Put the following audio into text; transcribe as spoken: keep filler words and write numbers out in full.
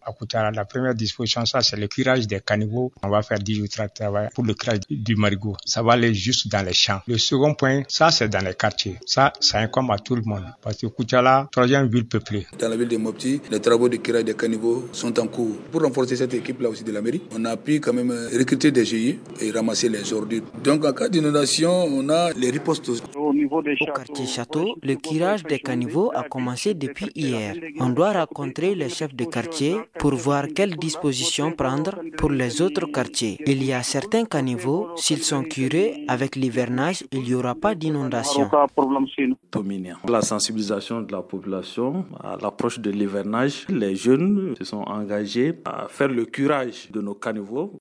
À Koutiala, la première disposition, ça, c'est le curage des caniveaux. On va faire dix jours de travail pour le curage du marigot. Ça va aller juste dans les champs. Le second point, ça, c'est dans les quartiers. Ça, ça incombe à tout le monde. Parce que Koutiala, troisième ville peuplée. Dans la ville de Mopti, les travaux de curage des caniveaux sont en cours. Pour renforcer cette équipe-là aussi de la mairie, on a pu quand même recruter des G I et ramasser les ordures. Donc, en cas d'inondation, on a les ripostes. Au quartier Château, le curage des caniveaux a commencé depuis hier. On doit rencontrer les chefs de quartier pour voir quelles dispositions prendre pour les autres quartiers. Il y a certains caniveaux, s'ils sont curés avec l'hivernage, il n'y aura pas d'inondation. La sensibilisation de la population à l'approche de l'hivernage, les jeunes se sont engagés à faire le curage de nos caniveaux.